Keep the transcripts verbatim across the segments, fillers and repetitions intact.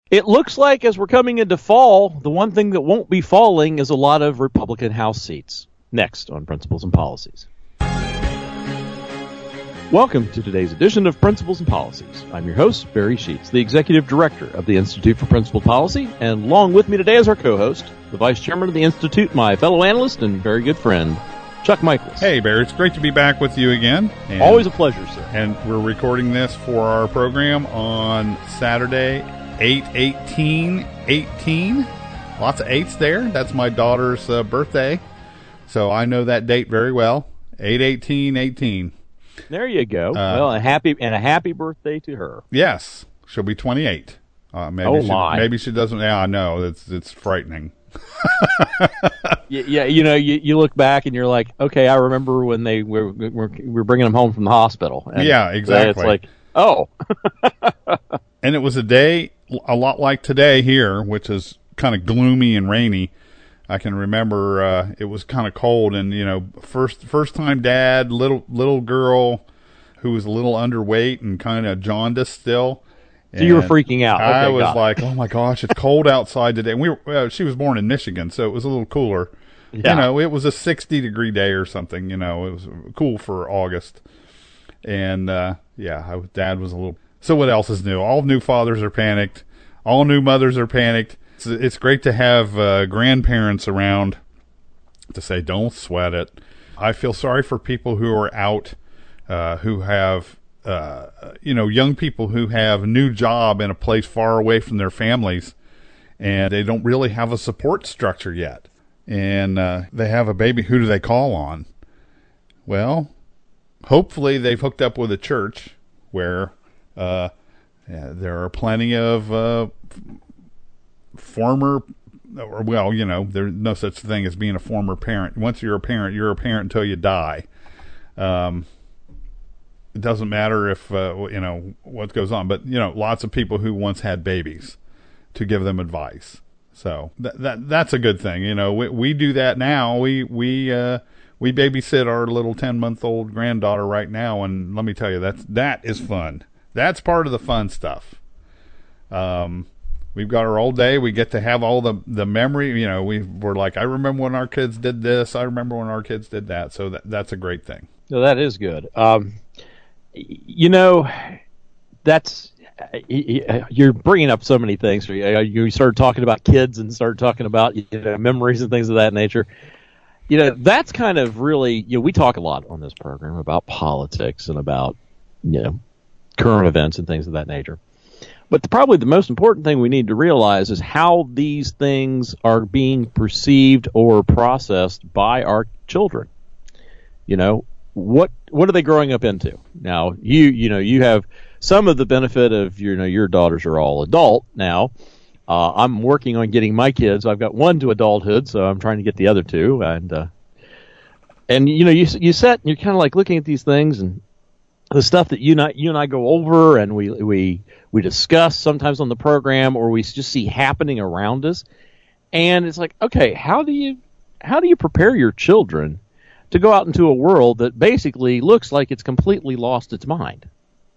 It looks like as we're coming into fall, the one thing that won't be falling is a lot of Republican House seats. Next on Principles and Policies. Welcome to today's edition of Principles and Policies. I'm your host, Barry Sheets, the Executive Director of the Institute for Principled Policy, and along with me today is our co-host, the Vice Chairman of the Institute, my fellow analyst and very good friend, Chuck Michaels. Hey, Barry, it's great to be back with you again. And, Always a pleasure, sir. And we're recording this for our program on Saturday, eight eighteen eighteen. Lots of eights there. That's my daughter's uh, birthday, so I know that date very well, eight eighteen eighteen. There you go. Uh, well, a happy and a happy birthday to her. Yes, she'll be twenty-eight. Uh, maybe oh she, my! Maybe she doesn't. Yeah, I know. It's it's frightening. yeah, yeah, you know, you, you look back and you're like, okay, I remember when they were were, were bringing them home from the hospital. And yeah, exactly. It's like, oh. And it was a day a lot like today here, which is kind of gloomy and rainy. I can remember uh, it was kind of cold, and you know, first first time dad, little little girl who was a little underweight and kind of jaundiced still. So you were freaking out. Okay, I was like, oh my gosh, it's cold outside today. And we were, uh, she was born in Michigan, so it was a little cooler. Yeah. You know, it was a sixty degree day or something. You know, it was cool for August. And uh, yeah, I, dad was a little. So what else is new? All new fathers are panicked. All new mothers are panicked. It's, it's great to have uh, grandparents around to say, don't sweat it. I feel sorry for people who are out, uh, who have, uh, you know, young people who have a new job in a place far away from their families, and they don't really have a support structure yet. And uh, they have a baby. Who do they call on? Well, hopefully they've hooked up with a church where uh, yeah, there are plenty of uh, former, or well, you know, there's no such thing as being a former parent. Once you're a parent, you're a parent until you die. Um, it doesn't matter if, uh, you know, what goes on, but, you know, lots of people who once had babies to give them advice. So that, that, that's a good thing. You know, we, we do that now. We, we, uh, we babysit our little ten month old granddaughter right now. And let me tell you, that's, that is fun. That's part of the fun stuff. Um, We've got our old day. We get to have all the, the memory. You know, we we're like, I remember when our kids did this. I remember when our kids did that. So that that's a great thing. No, that is good. Um, you know, that's you're bringing up so many things. You started talking about kids and started talking about, you know, memories and things of that nature. You know, that's kind of really, you know, we talk a lot on this program about politics and about, you know, current events and things of that nature. But the, probably the most important thing we need to realize is how these things are being perceived or processed by our children. You know, what what are they growing up into? Now, you you know, you have some of the benefit of, you know, your daughters are all adult now. Uh, I'm working on getting my kids. I've got one to adulthood, so I'm trying to get the other two. And uh, and you know, you you sit and you're kind of like looking at these things and the stuff that you and I, you and I go over and we we we discuss sometimes on the program, or we just see happening around us, and it's like, okay, how do you how do you prepare your children to go out into a world that basically looks like it's completely lost its mind?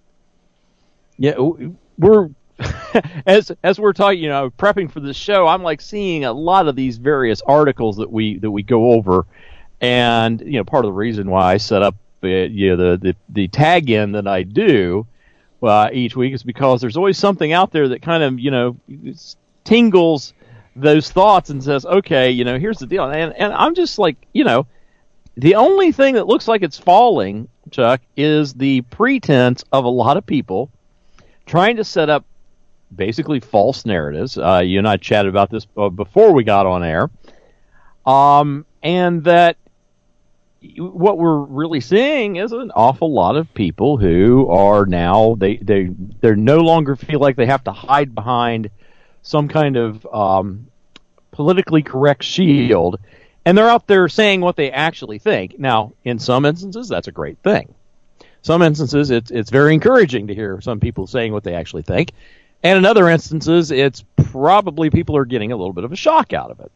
Yeah, we're as as we're talking, you know, prepping for this show, I'm like seeing a lot of these various articles that we that we go over, and you know, part of the reason why I set up Uh, you know, the, the, the tag in that I do uh, each week is because there's always something out there that kind of, you know, tingles those thoughts and says, okay, you know, here's the deal. And, and I'm just like, you know, the only thing that looks like it's falling, Chuck, is the pretense of a lot of people trying to set up basically false narratives. Uh, you and I chatted about this before we got on air. Um, and that what we're really seeing is an awful lot of people who are now, they, they, they no longer feel like they have to hide behind some kind of um, politically correct shield, and they're out there saying what they actually think. Now, in some instances, that's a great thing. Some instances, it's it's very encouraging to hear some people saying what they actually think, and in other instances, it's probably people are getting a little bit of a shock out of it.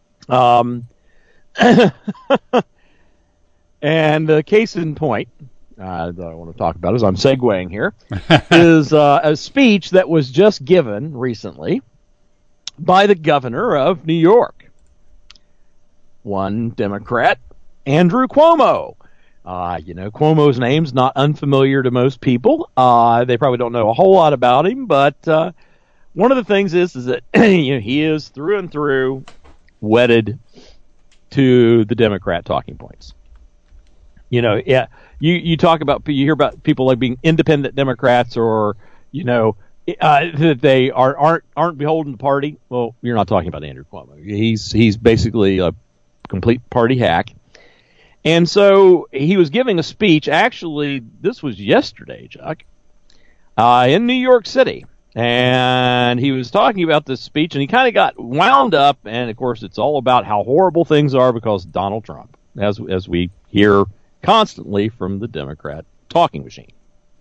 Um. And uh, case in point, uh, that I want to talk about as I'm segueing here, is uh, a speech that was just given recently by the governor of New York, one Democrat, Andrew Cuomo. Uh, you know, Cuomo's name's not unfamiliar to most people. Uh, they probably don't know a whole lot about him, but uh, one of the things is, is that you know, he is through and through wedded to the Democrat talking points. You know, yeah, you, you talk about, you hear about people like being independent Democrats or, you know, uh, that they are, aren't, aren't beholden to party. Well, you're not talking about Andrew Cuomo. He's, he's basically a complete party hack. And so he was giving a speech. Actually, this was yesterday, Chuck, uh, in New York City. And he was talking about this speech, and he kind of got wound up. And, of course, it's all about how horrible things are because Donald Trump, as as we hear constantly from the Democrat talking machine.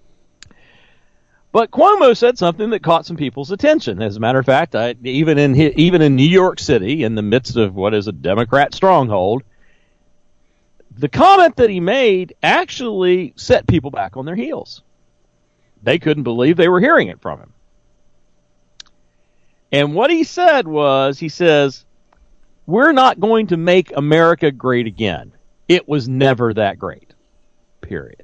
But Cuomo said something that caught some people's attention. As a matter of fact, I, even in even in New York City, in the midst of what is a Democrat stronghold, the comment that he made actually set people back on their heels. They couldn't believe they were hearing it from him. And what he said was, he says, we're not going to make America great again. It was never that great. Period.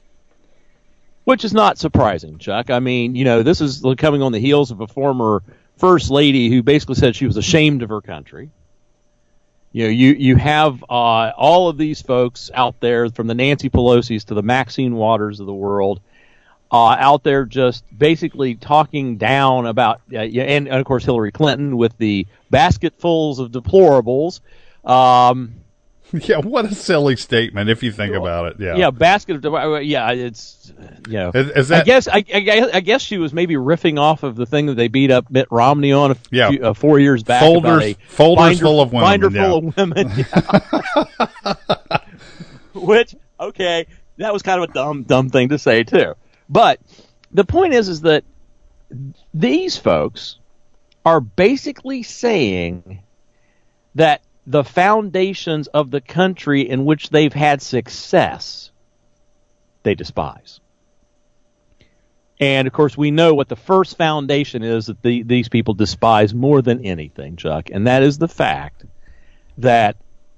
Which is not surprising, Chuck. I mean, you know, this is coming on the heels of a former first lady who basically said she was ashamed of her country. You know, you, you have uh, all of these folks out there, from the Nancy Pelosi's to the Maxine Waters of the world, uh, out there just basically talking down about, uh, and, and of course Hillary Clinton with the basketfuls of deplorables. Um, yeah, what a silly statement if you think about it. Yeah, yeah, basket of yeah, it's you know. Is, is that, I guess I, I, I guess she was maybe riffing off of the thing that they beat up Mitt Romney on a yeah. few, uh, four years back. Folders, about a folders binder, full of women. Binder yeah. full of women. Yeah. Which, okay, that was kind of a dumb, dumb thing to say too. But the point is, is that these folks are basically saying that the foundations of the country in which they've had success, they despise. And, of course, we know what the first foundation is that the, these people despise more than anything, Chuck, and that is the fact that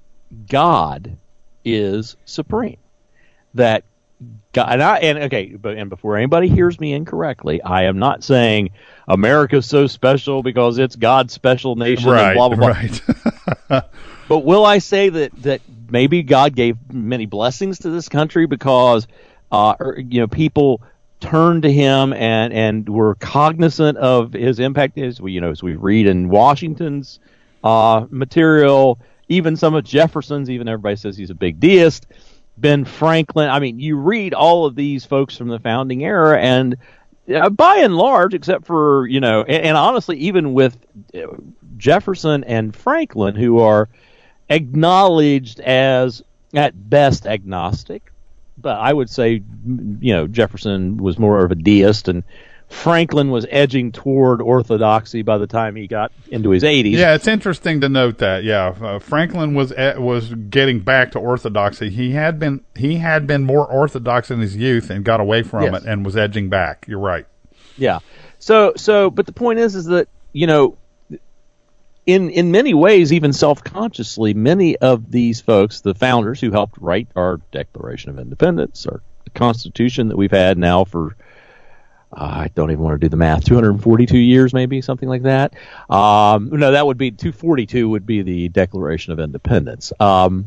God is supreme. That God, and, I, and okay, but and before anybody hears me incorrectly, I am not saying America's so special because it's God's special nation right, and blah blah blah. Right. But will I say that that maybe God gave many blessings to this country because uh, or, you know, people turned to Him and and were cognizant of His impact? As we you know as we read in Washington's uh, material, even some of Jefferson's, even everybody says he's a big deist. Ben Franklin. I mean, you read all of these folks from the founding era, and uh, by and large, except for, you know, and, and honestly, even with Jefferson and Franklin, who are acknowledged as, at best, agnostic, but I would say, you know, Jefferson was more of a deist, and Franklin was edging toward orthodoxy by the time he got into his eighties. Yeah, it's interesting to note that. Yeah, uh, Franklin was at, was getting back to orthodoxy. He had been he had been more orthodox in his youth and got away from yes. it and was edging back. You're right. Yeah. So so, but the point is, is that, you know, in in many ways, even self-consciously, many of these folks, the founders who helped write our Declaration of Independence, our Constitution that we've had now for, Uh, I don't even want to do the math. two hundred forty-two years, maybe, something like that. Um, no, that would be two forty-two would be the Declaration of Independence. Um,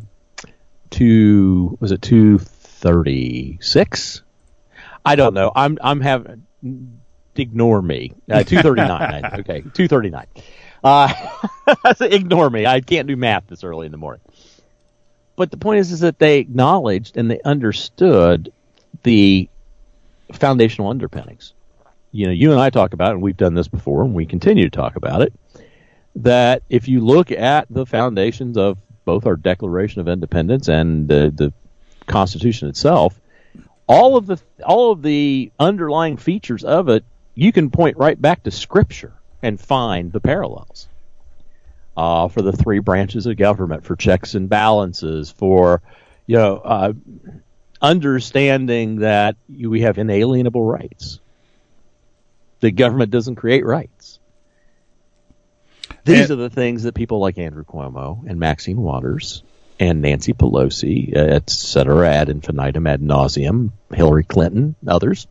two was it two thirty-six? I don't know. I'm I'm having ignore me. Uh, two thirty-nine. Okay, two thirty-nine. Uh, ignore me. I can't do math this early in the morning. But the point is, is that they acknowledged and they understood the foundational underpinnings. You know, you and I talk about it, and we've done this before, and we continue to talk about it, that if you look at the foundations of both our Declaration of Independence and the, the Constitution itself, all of the all of the underlying features of it, you can point right back to Scripture and find the parallels. Uh, for the three branches of government, for checks and balances, for, you know, uh, understanding that we have inalienable rights. The government doesn't create rights. These and, are the things that people like Andrew Cuomo and Maxine Waters and Nancy Pelosi, et cetera, ad infinitum, ad nauseum, Hillary Clinton, others,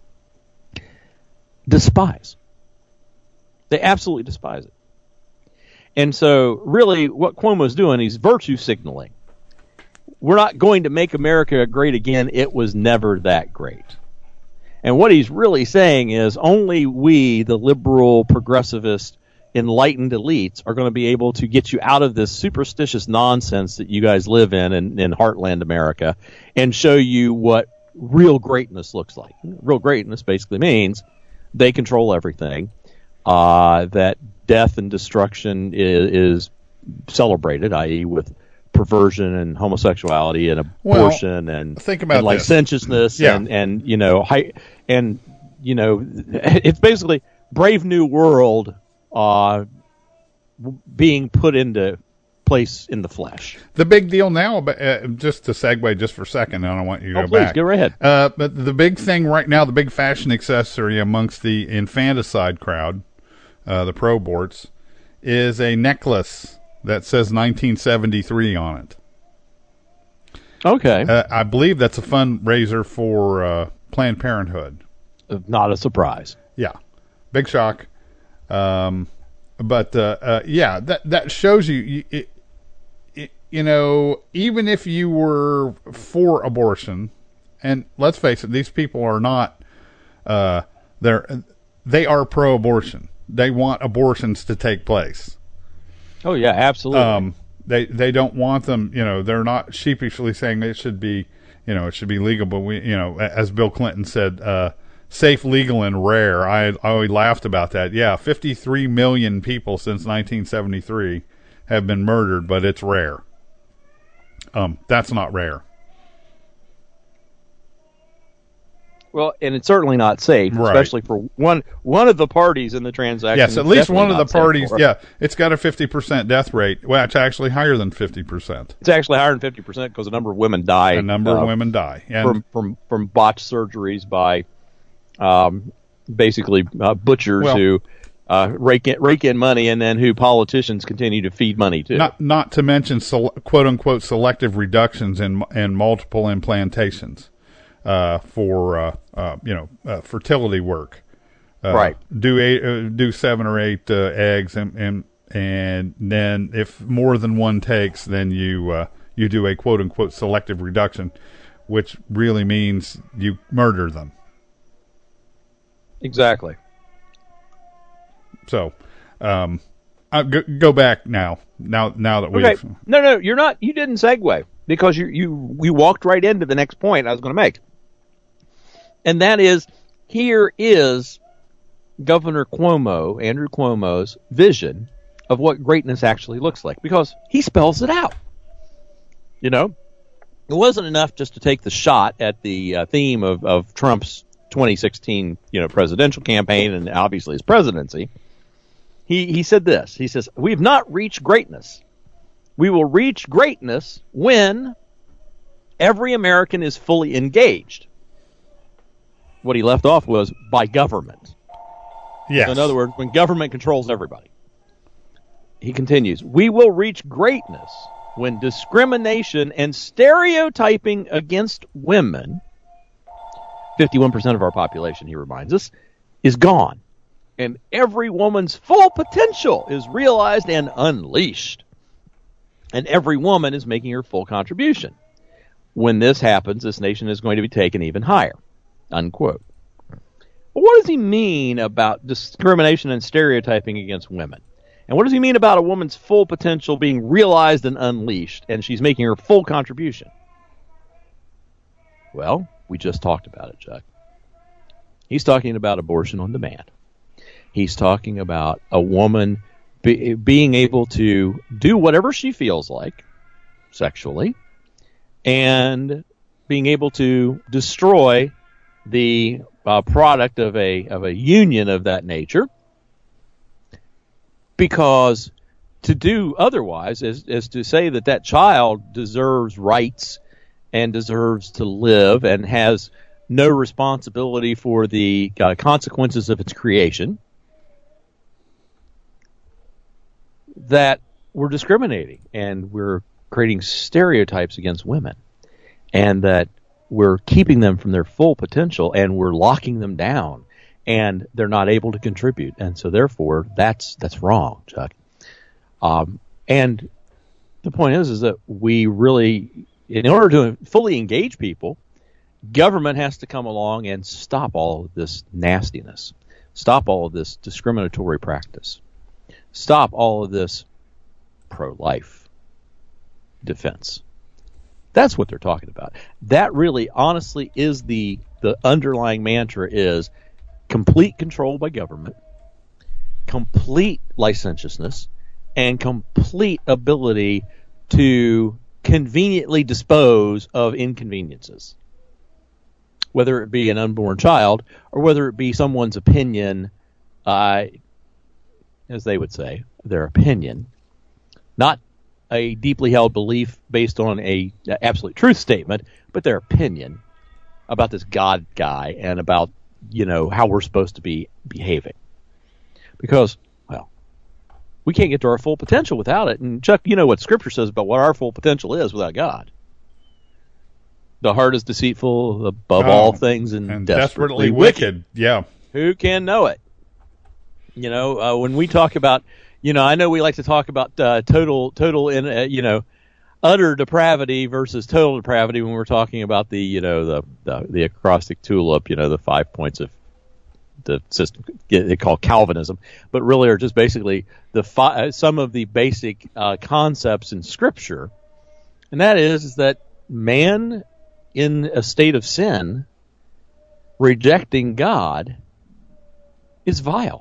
despise. They absolutely despise it. And so, really, what Cuomo's doing, he's virtue signaling. We're not going to make America great again. It was never that great. And what he's really saying is only we, the liberal, progressivist, enlightened elites, are going to be able to get you out of this superstitious nonsense that you guys live in, in in heartland America, and show you what real greatness looks like. Real greatness basically means they control everything, uh, that death and destruction is, is celebrated, that is with perversion and homosexuality and abortion well, and, think about and licentiousness yeah. and, and, you know, hi, and, you know, it's basically Brave New World uh, being put into place in the flesh. The big deal now, uh, just to segue just for a second, I don't want you to oh, go please, back. Go right ahead. Uh, but the big thing right now, the big fashion accessory amongst the infanticide crowd, uh, the pro-aborts, is a necklace that says nineteen seventy-three on it. Okay. Uh, I believe that's a fundraiser for uh, Planned Parenthood. Not a surprise. Yeah. Big shock. Um, but, uh, uh, yeah, that, that shows you, it, it, you know, even if you were for abortion, and let's face it, these people are not, uh, they're, they are pro-abortion. They want abortions to take place. Oh yeah, absolutely. Um, they they don't want them. You know, they're not sheepishly saying it should be. You know, it should be legal. But we, you know, as Bill Clinton said, uh, safe, legal, and rare. I I always laughed about that. Yeah, fifty-three million people since nineteen seventy-three have been murdered, but it's rare. Um, that's not rare. Well, and it's certainly not safe, right. especially for one one of the parties in the transaction. Yes, at least one of the parties. For. Yeah, it's got a fifty percent death rate. Well, it's actually higher than fifty percent. It's actually higher than fifty percent because a number of women die. A number uh, of women die and from from from botched surgeries by, um, basically uh, butchers well, who uh, rake in, rake in money and then who politicians continue to feed money to. Not not to mention sele- quote unquote selective reductions in in multiple implantations. Uh, for uh, uh, you know uh, fertility work, uh, right? Do eight, uh, do seven or eight uh, eggs, and, and and then if more than one takes, then you uh, you do a quote unquote selective reduction, which really means you murder them. Exactly. So, um, I'll go, go back now. Now now that we okay. no no you're not you didn't segue because you you you walked right into the next point I was going to make. And that is, here is Governor Cuomo, Andrew Cuomo's vision of what greatness actually looks like, because he spells it out. You know, it wasn't enough just to take the shot at the uh, theme of, of Trump's twenty sixteen, you know, presidential campaign and obviously his presidency. He he said this. He says, "We have not reached greatness. We will reach greatness when every American is fully engaged." What he left off was by government. Yes. So in other words, when government controls everybody. He continues, "We will reach greatness when discrimination and stereotyping against women," fifty-one percent of our population, he reminds us, "is gone. And every woman's full potential is realized and unleashed. And every woman is making her full contribution. When this happens, this nation is going to be taken even higher." Unquote. But what does he mean about discrimination and stereotyping against women? And what does he mean about a woman's full potential being realized and unleashed, and she's making her full contribution? Well, we just talked about it, Chuck. He's talking about abortion on demand. He's talking about a woman be, being able to do whatever she feels like sexually and being able to destroy the uh, product of a of a union of that nature, because to do otherwise is, is to say that that child deserves rights and deserves to live and has no responsibility for the uh, consequences of its creation, that we're discriminating and we're creating stereotypes against women, and that we're keeping them from their full potential and we're locking them down and they're not able to contribute. And so therefore that's, that's wrong, Chuck. Um, and the point is, is that we really, in order to fully engage people, government has to come along and stop all of this nastiness, stop all of this discriminatory practice, stop all of this pro-life defense. That's what they're talking about. That really, honestly, is the the underlying mantra is complete control by government, complete licentiousness, and complete ability to conveniently dispose of inconveniences, whether it be an unborn child or whether it be someone's opinion, uh, as they would say, their opinion, not a deeply held belief based on a, a absolute truth statement, but their opinion about this God guy and about, you know, how we're supposed to be behaving. Because, well, we can't get to our full potential without it. And Chuck, you know what Scripture says about what our full potential is without God. The heart is deceitful above oh, all things and, and desperately, desperately wicked. wicked. Yeah. Who can know it? You know, uh, when we talk about, you know, I know we like to talk about uh, total, total, in uh, you know, utter depravity versus total depravity when we're talking about the, you know, the the, the acrostic tulip, you know, the five points of the system they call Calvinism, but really are just basically the fi- some of the basic uh, concepts in Scripture, and that is, is that man in a state of sin, rejecting God, is vile.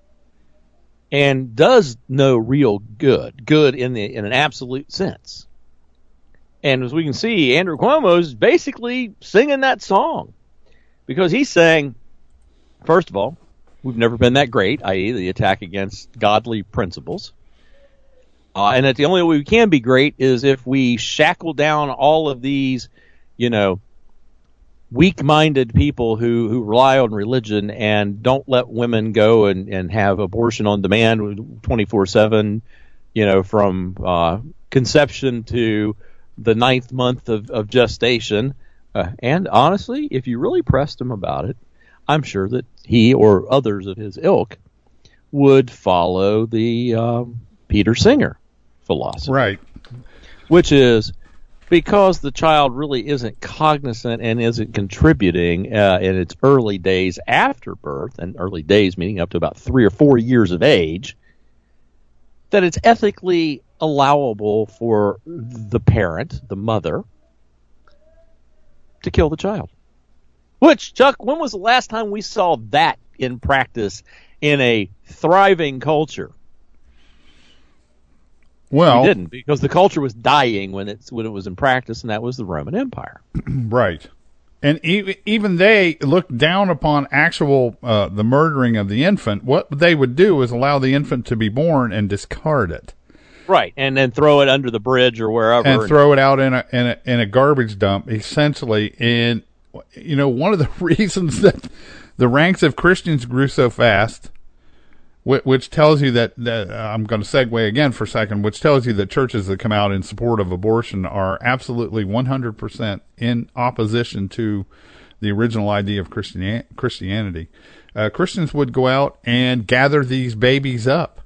And does no real good, good in the in an absolute sense. And as we can see, Andrew Cuomo is basically singing that song, because he's saying, first of all, we've never been that great, that is, the attack against godly principles, uh, and that the only way we can be great is if we shackle down all of these, you know, weak-minded people who, who rely on religion and don't let women go and, and have abortion on demand twenty-four seven, you know, from uh, conception to the ninth month of, of gestation. Uh, and honestly, if you really pressed him about it, I'm sure that he or others of his ilk would follow the um, Peter Singer philosophy. Right. Which is, because the child really isn't cognizant and isn't contributing uh, in its early days after birth, and early days meaning up to about three or four years of age, that it's ethically allowable for the parent, the mother, to kill the child. Which, Chuck, when was the last time we saw that in practice in a thriving culture? Well, we didn't, because the culture was dying when it's when it was in practice, and that was the Roman Empire. Right, and even even they looked down upon actual uh, the murdering of the infant. What they would do is allow the infant to be born and discard it. Right, and then throw it under the bridge or wherever, and, and throw it out in a in a in a garbage dump, essentially. And you know, one of the reasons that the ranks of Christians grew so fast, which tells you that, that uh, I'm going to segue again for a second, which tells you that churches that come out in support of abortion are absolutely one hundred percent in opposition to the original idea of Christian, Christianity. Uh, Christians would go out and gather these babies up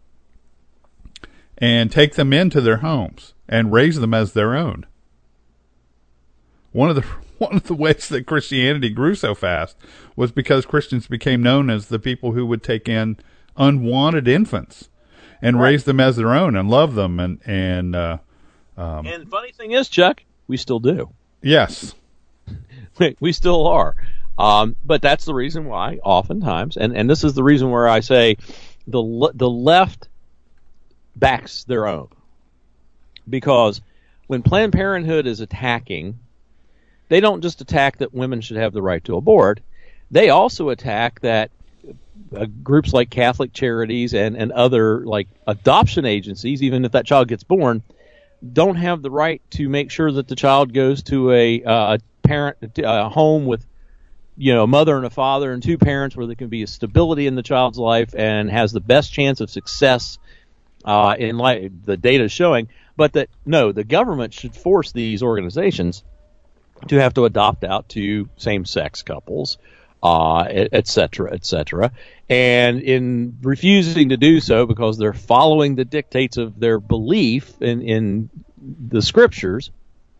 and take them into their homes and raise them as their own. One of the one of the ways that Christianity grew so fast was because Christians became known as the people who would take in unwanted infants and right. raise them as their own and love them. And, and, uh, um, and the funny thing is, Chuck, we still do. Yes. we, we still are. Um, but that's the reason why oftentimes, and, and this is the reason where I say the, le- the left backs their own, because when Planned Parenthood is attacking, they don't just attack that women should have the right to abort. They also attack that Uh, groups like Catholic Charities and, and other like adoption agencies, even if that child gets born, don't have the right to make sure that the child goes to a, uh, a parent, a home with, you know, a mother and a father and two parents where there can be a stability in the child's life and has the best chance of success uh, in life, the data is showing. But that, no, the government should force these organizations to have to adopt out to same-sex couples, uh, et cetera, et cetera. And in refusing to do so because they're following the dictates of their belief in, in the scriptures,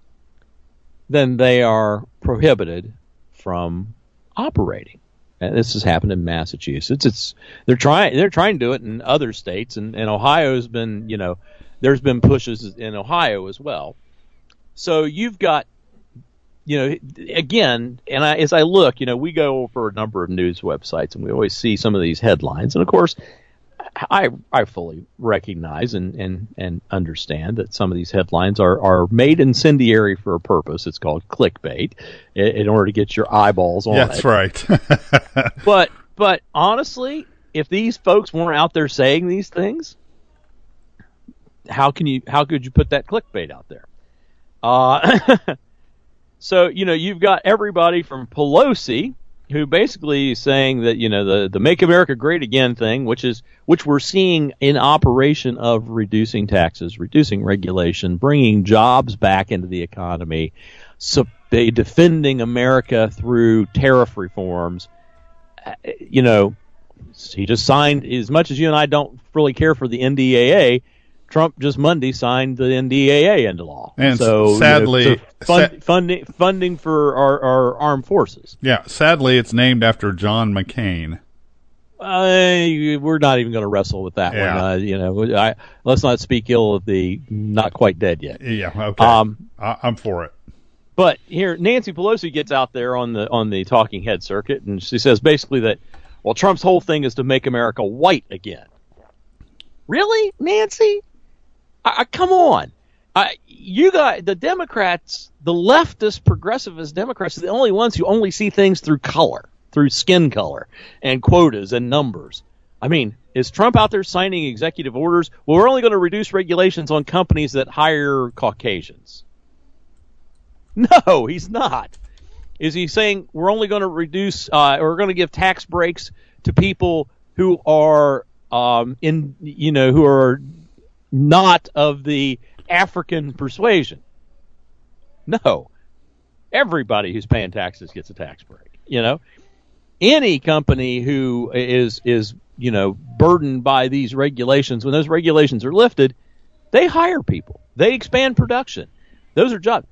then they are prohibited from operating. And this has happened in Massachusetts. It's they're trying they're trying to do it in other states, and, and Ohio's been, you know, there's been pushes in Ohio as well. So you've got, you know, again, and I, as I look, you know, we go over a number of news websites, and we always see some of these headlines. And of course, I I fully recognize and, and, and understand that some of these headlines are, are made incendiary for a purpose. It's called clickbait in, in order to get your eyeballs on That's it. That's right. but but honestly, if these folks weren't out there saying these things, how can you how could you put that clickbait out there? Uh, so you know you've got everybody from Pelosi, who basically is saying that, you know, the, the Make America Great Again thing, which is which we're seeing in operation of reducing taxes, reducing regulation, bringing jobs back into the economy, so they defending America through tariff reforms. You know, he just signed, as much as you and I don't really care for the N D A A, Trump just Monday signed the N D A A into law. And so, sadly, you know, so fund, sa- funding funding for our, our armed forces. Yeah, sadly, it's named after John McCain. Uh, we're not even going to wrestle with that yeah. one. Uh, you know, I, let's not speak ill of the not quite dead yet. Yeah, okay. Um, I, I'm for it. But here, Nancy Pelosi gets out there on the on the talking head circuit, and she says basically that, well, Trump's whole thing is to make America white again. Really, Nancy? I, I, come on. I, you got the Democrats, the leftist, progressivist Democrats are the only ones who only see things through color, through skin color, and quotas and numbers. I mean, is Trump out there signing executive orders? Well, we're only going to reduce regulations on companies that hire Caucasians. No, he's not. Is he saying we're only going to reduce, uh, or we're going to give tax breaks to people who are um, in, you know, who are not of the African persuasion? No. Everybody who's paying taxes gets a tax break. You know, any company who is is you know burdened by these regulations, when those regulations are lifted, they hire people, they expand production. Those are jobs.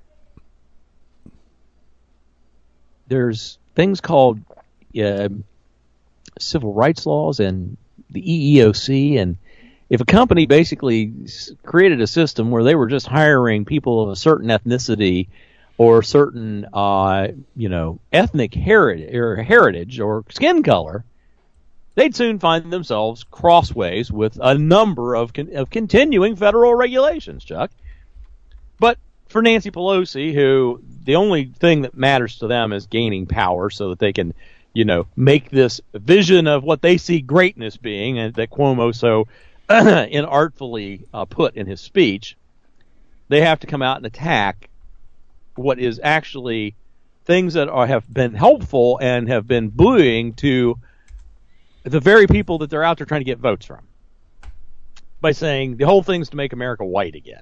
There's things called uh, civil rights laws and the E E O C, and if a company basically created a system where they were just hiring people of a certain ethnicity or certain, uh, you know, ethnic heritage or heritage or skin color, they'd soon find themselves crossways with a number of con- of continuing federal regulations, Chuck. But for Nancy Pelosi, who the only thing that matters to them is gaining power so that they can, you know, make this vision of what they see greatness being, and that Cuomo so inartfully uh, put in his speech, they have to come out and attack what is actually things that are, have been helpful and have been buoying to the very people that they're out there trying to get votes from, by saying the whole thing's to make America white again.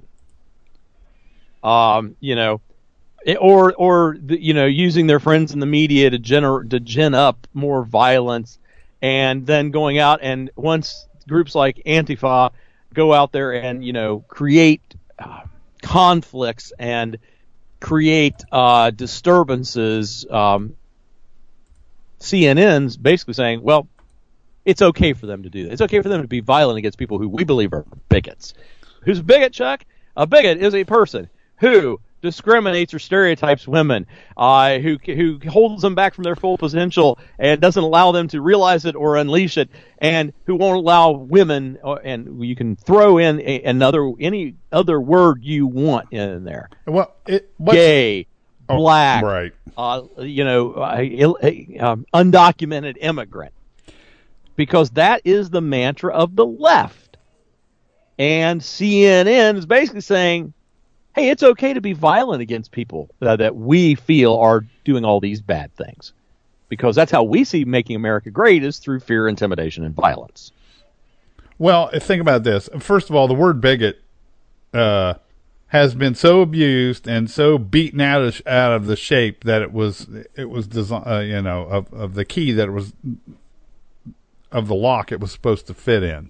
Um, you know, or or the, you know, using their friends in the media to gener- to gin up more violence, and then going out and once groups like Antifa go out there and, you know, create uh, conflicts and create uh, disturbances, um, C N N's basically saying, well, it's okay for them to do that. It's okay for them to be violent against people who we believe are bigots. Who's a bigot, Chuck? A bigot is a person who discriminates or stereotypes women, uh, who who holds them back from their full potential and doesn't allow them to realize it or unleash it, and who won't allow women, or, and you can throw in a, another any other word you want in there. Well, it, gay, oh, black, right? Uh, you know, uh, um, undocumented immigrant, because that is the mantra of the left, and C N N is basically saying, hey, it's okay to be violent against people uh, that we feel are doing all these bad things. Because that's how we see making America great, is through fear, intimidation, and violence. Well, think about this. First of all, the word bigot uh, has been so abused and so beaten out of, out of the shape that it was it was desi- uh, you know of, of the key that it was of the lock it was supposed to fit in.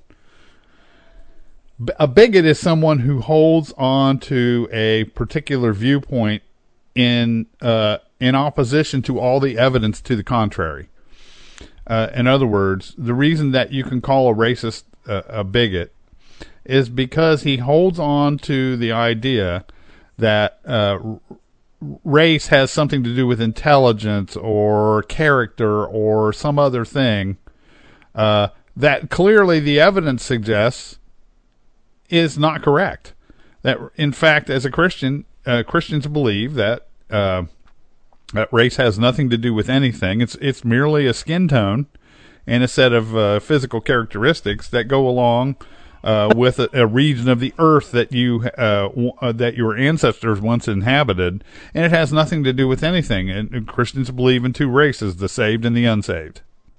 A bigot is someone who holds on to a particular viewpoint in uh, in opposition to all the evidence to the contrary. Uh, in other words, the reason that you can call a racist uh, a bigot is because he holds on to the idea that uh, race has something to do with intelligence or character or some other thing uh, that clearly the evidence suggests is not correct. That, in fact, as a Christian, uh, Christians believe that uh, that race has nothing to do with anything. It's it's merely a skin tone and a set of uh, physical characteristics that go along uh, with a, a region of the earth that you uh, w- uh, that your ancestors once inhabited, and it has nothing to do with anything. And, and Christians believe in two races: the saved and the unsaved.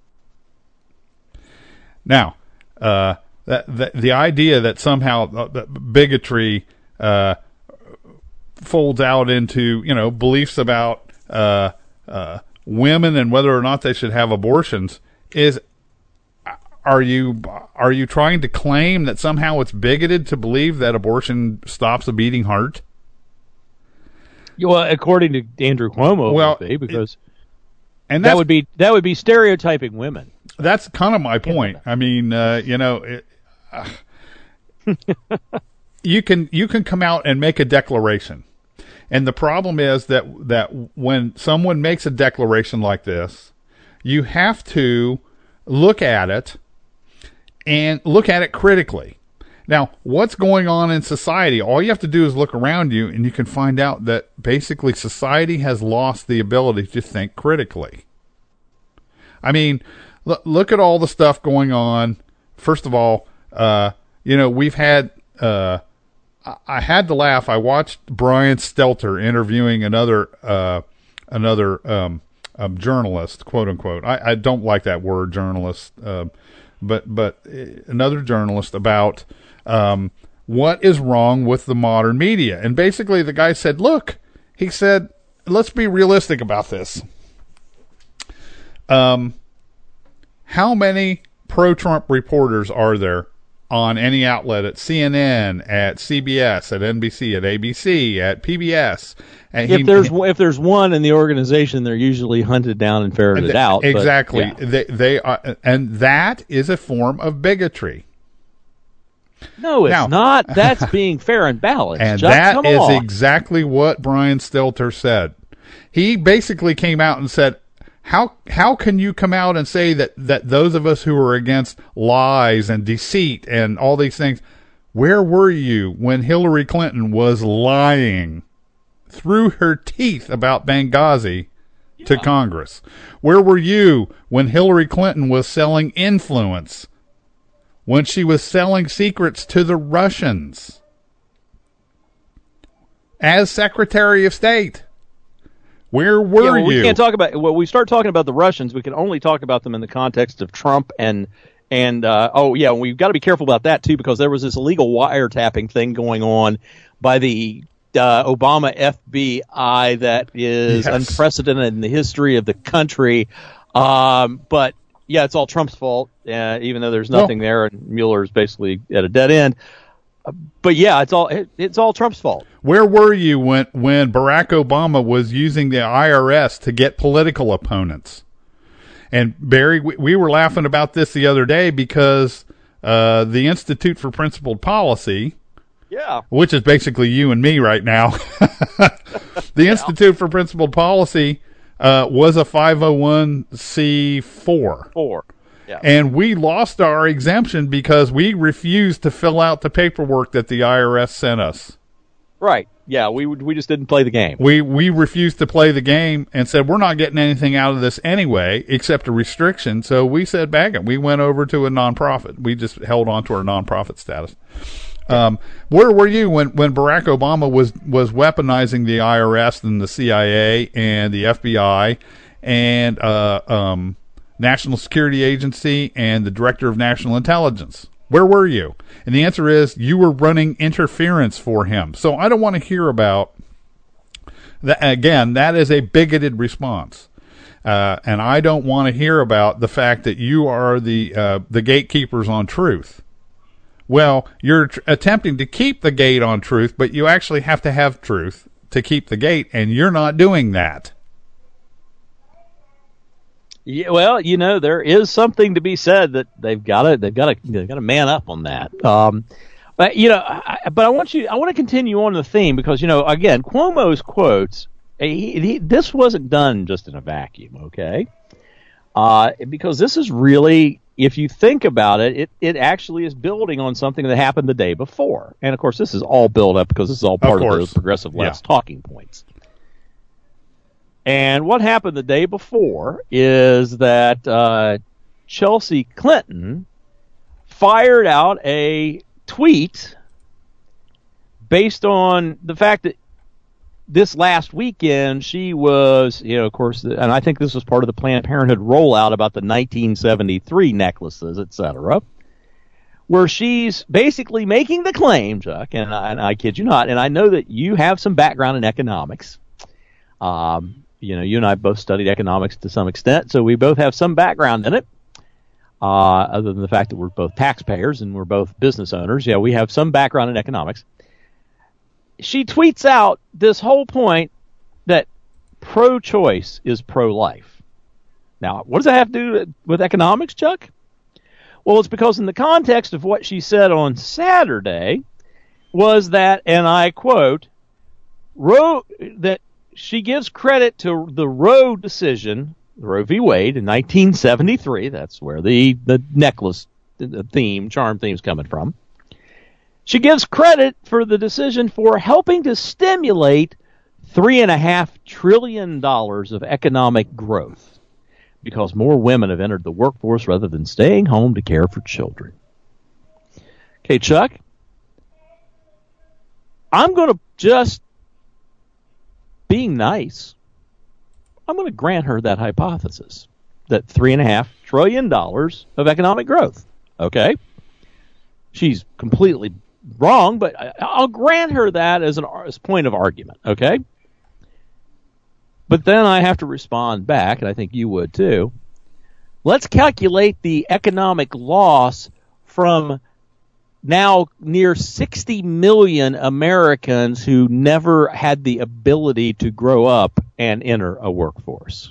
Now, uh, that, that the idea that somehow uh, that bigotry uh, folds out into, you know, beliefs about uh, uh, women and whether or not they should have abortions is, are you are you trying to claim that somehow it's bigoted to believe that abortion stops a beating heart? Well, according to Andrew Cuomo, well, it would be, because and that would be that would be stereotyping women. That's kind of my point. I mean, uh, you know, it, uh, you can you can come out and make a declaration, and the problem is that that when someone makes a declaration like this, you have to look at it and look at it critically. Now, what's going on in society? All you have to do is look around you, and you can find out that basically society has lost the ability to think critically. I mean, look, look at all the stuff going on. First of all, uh, you know, we've had, uh, I, I had to laugh. I watched Brian Stelter interviewing another, uh, another, um, um, journalist, quote unquote. I, I don't like that word, journalist, uh, but, but another journalist about, um, what is wrong with the modern media. And basically the guy said, look, he said, let's be realistic about this. Um, how many pro-Trump reporters are there on any outlet, at C N N, at C B S, at N B C, at A B C, at P B S? And if he, there's he, if there's one in the organization, they're usually hunted down and ferreted th- out. Exactly. But, yeah. They they are, and that is a form of bigotry. No, it's now, not. That's being fair and balanced. And Just that come is on. exactly what Brian Stelter said. He basically came out and said, How how can you come out and say that, that those of us who are against lies and deceit and all these things, where were you when Hillary Clinton was lying through her teeth about Benghazi yeah. to Congress? Where were you when Hillary Clinton was selling influence, when she was selling secrets to the Russians as Secretary of State? Where were yeah, well, you? We can't talk about. Well, we start talking about the Russians. We can only talk about them in the context of Trump and and uh, oh yeah, we've got to be careful about that too, because there was this illegal wiretapping thing going on by the uh, Obama F B I that is yes. unprecedented in the history of the country. Um, but yeah, it's all Trump's fault, uh, even though there's nothing well, there, and Mueller is basically at a dead end. But yeah, it's all it, it's all Trump's fault. Where were you when when Barack Obama was using the I R S to get political opponents? And Barry, we, we were laughing about this the other day because uh, the Institute for Principled Policy, yeah, which is basically you and me right now, the yeah. Institute for Principled Policy uh, was a five oh one c four. Four. Yeah. And we lost our exemption because we refused to fill out the paperwork that the I R S sent us. Right. Yeah, we we just didn't play the game. We we refused to play the game and said we're not getting anything out of this anyway except a restriction. So we said bag it. We went over to a nonprofit. We just held on to our nonprofit status. Um, where were you when, when Barack Obama was, was weaponizing the I R S and the C I A and the F B I and uh, um, National Security Agency and the Director of National Intelligence? Where were you? And the answer is you were running interference for him. So I don't want to hear about that. Again, that is a bigoted response. Uh, and I don't want to hear about the fact that you are the uh, the gatekeepers on truth. Well, you're tr- attempting to keep the gate on truth, but you actually have to have truth to keep the gate, and you're not doing that. Yeah, well, you know, there is something to be said that they've got to they've got to they've got to man up on that. Um, but you know, I, but I want you I want to continue on the theme because you know, again, Cuomo's quotes. He, he, this wasn't done just in a vacuum, okay? Uh, because this is really, if you think about it, it, it actually is building on something that happened the day before. And, of course, this is all built up because this is all part of, of the progressive left's yeah. talking points. And what happened the day before is that uh, Chelsea Clinton fired out a tweet based on the fact that this last weekend, she was, you know, of course, and I think this was part of the Planned Parenthood rollout about the nineteen seventy-three necklaces, et cetera, where she's basically making the claim, Chuck, and I, and I kid you not, and I know that you have some background in economics. Um, you know, you and I both studied economics to some extent, so we both have some background in it, uh, other than the fact that we're both taxpayers and we're both business owners. Yeah, we have some background in economics. She tweets out this whole point that pro-choice is pro-life. Now, what does that have to do with economics, Chuck? Well, it's because in the context of what she said on Saturday was that, and I quote, Roe, that she gives credit to the Roe decision, Roe v. Wade in nineteen seventy-three. That's where the, the necklace the theme, charm theme is coming from. She gives credit for the decision for helping to stimulate three and a half trillion dollars of economic growth because more women have entered the workforce rather than staying home to care for children. Okay, Chuck, I'm going to just, being nice, I'm going to grant her that hypothesis, that three and a half trillion dollars of economic growth. Okay? She's completely wrong, but I'll grant her that as an as point of argument, okay? But then I have to respond back, and I think you would too. Let's calculate the economic loss from now near sixty million Americans who never had the ability to grow up and enter a workforce.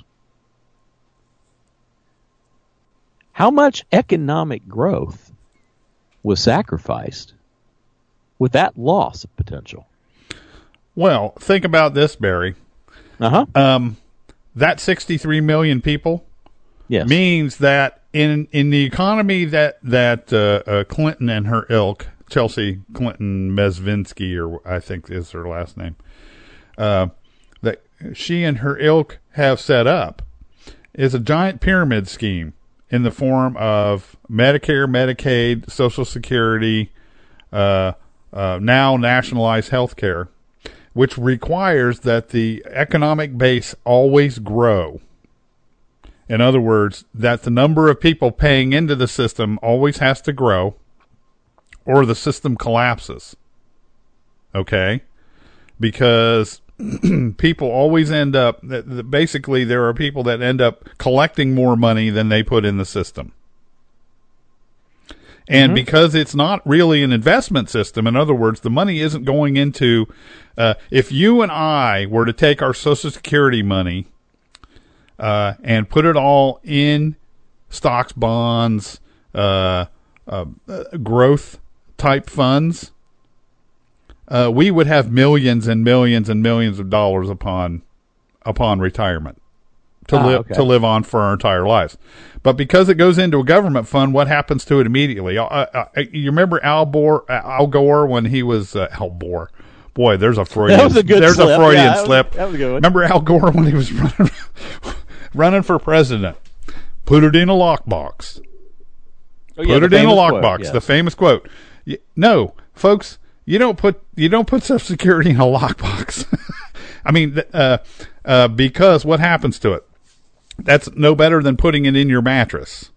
How much economic growth was sacrificed with that loss of potential? Well, think about this, Barry. Uh-huh. Um, that sixty-three million people yes. means that in in the economy that that uh, uh, Clinton and her ilk, Chelsea Clinton Mesvinsky, or I think is her last name, uh, that she and her ilk have set up, is a giant pyramid scheme in the form of Medicare, Medicaid, Social Security, uh, uh, now nationalized health care, which requires that the economic base always grow. In other words, that the number of people paying into the system always has to grow, or the system collapses. Okay? Because people always end up, basically there are people that end up collecting more money than they put in the system. And mm-hmm. because it's not really an investment system, in other words, the money isn't going into, uh, if you and I were to take our Social Security money uh, and put it all in stocks, bonds, uh, uh, uh, growth type funds, uh, we would have millions and millions and millions of dollars upon upon retirement to ah, live okay. to live on for our entire lives. But because it goes into a government fund, what happens to it immediately? Uh, uh, you remember Al Gore, uh, Al Gore when he was uh, Al Gore. Boy, there's a Freudian. That was a good there's slip. a Freudian yeah, that slip. Was, that was a good one. Remember Al Gore when he was running running for president? Put it in a lockbox. Oh, yeah, Put it in a lockbox. Quote, yes. The famous quote. No, folks, you don't put you don't put Social Security in a lockbox. I mean, uh, uh, because what happens to it? That's no better than putting it in your mattress.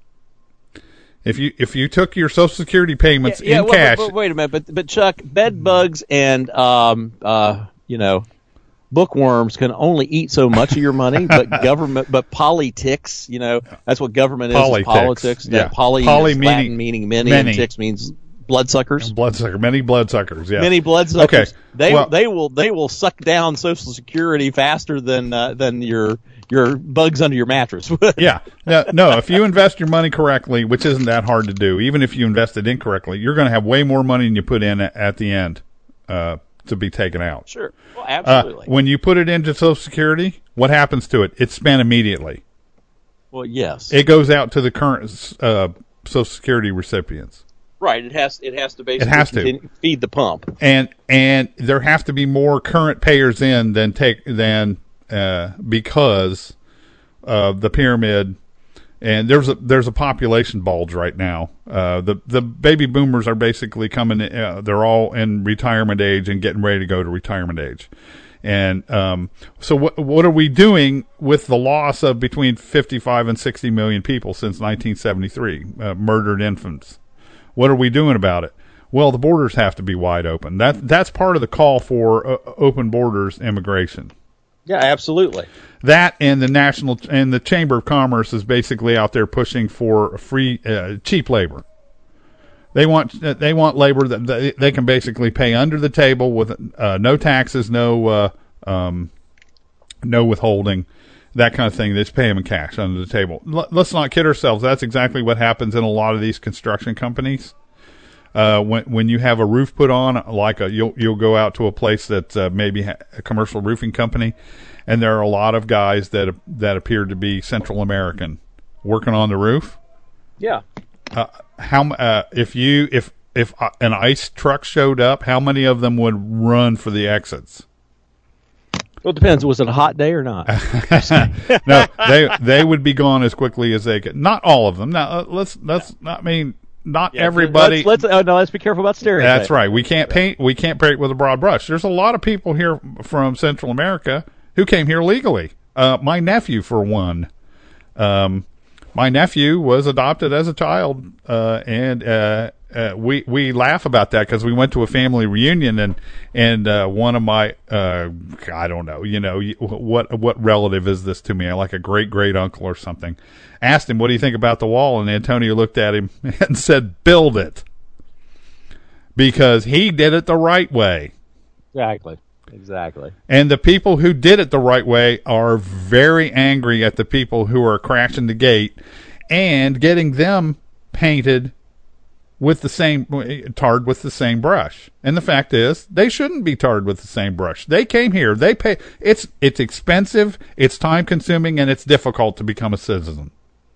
If you if you took your Social Security payments yeah, yeah, in well, cash, but, but wait a minute, but but Chuck, bed bugs and um uh you know bookworms can only eat so much of your money, but government, but politics, you know, that's what government is, politics. is politics. Yeah, That poly, poly is meaning, Latin meaning many, many, and ticks means bloodsuckers. Bloodsucker, many bloodsuckers. Yeah, many bloodsuckers. Okay, they well, they will they will suck down Social Security faster than uh, than your your bugs under your mattress. yeah, no, no. If you invest your money correctly, which isn't that hard to do, even if you invest it incorrectly, you're going to have way more money than you put in at, at the end uh, to be taken out. Sure, well, absolutely. Uh, when you put it into Social Security, what happens to it? It's spent immediately. Well, yes, it goes out to the current uh, Social Security recipients. Right, it has it has to basically it has to. feed the pump, and and there have to be more current payers in than take than uh, because of the pyramid. And there's a there's a population bulge right now. Uh, the the baby boomers are basically coming. Uh, they're all in retirement age and getting ready to go to retirement age. And um, so what what are we doing with the loss of between fifty-five and sixty million people since nineteen seventy-three, uh, murdered infants? What are we doing about it? Well, the borders have to be wide open. That that's part of the call for uh, open borders immigration. Yeah, absolutely. That and the national and the Chamber of Commerce is basically out there pushing for free, uh, cheap labor. They want they want labor that they, they can basically pay under the table with uh, no taxes, no uh, um, no withholding. That kind of thing. They just pay them in cash under the table. L- let's not kid ourselves. That's exactly what happens in a lot of these construction companies. Uh, when when you have a roof put on, like a you'll you'll go out to a place that's uh, maybe ha- a commercial roofing company, and there are a lot of guys that that appear to be Central American working on the roof. Yeah. Uh, how uh, if you if if uh, an ice truck showed up, how many of them would run for the exits? Well, it depends. Was it a hot day or not? No, they they would be gone as quickly as they could. Not all of them. Now uh, let's let's I mean not yeah, everybody. Let's, let's oh no, let's be careful about stereotypes. That's right. We can't paint we can't paint with a broad brush. There's a lot of people here from Central America who came here legally. Uh, my nephew, for one. Um, my nephew was adopted as a child, uh, and uh, uh, we we laugh about that because we went to a family reunion and and uh, one of my uh, I don't know, you know, what what relative is this to me? Like a great great uncle or something. Asked him, "What do you think about the wall?" And Antonio looked at him and said, "Build it," because he did it the right way. Exactly. Exactly. And the people who did it the right way are very angry at the people who are crashing the gate and getting them painted with the same, tarred with the same brush. And the fact is, they shouldn't be tarred with the same brush. They came here. They pay. It's it's expensive. It's time consuming, and it's difficult to become a citizen.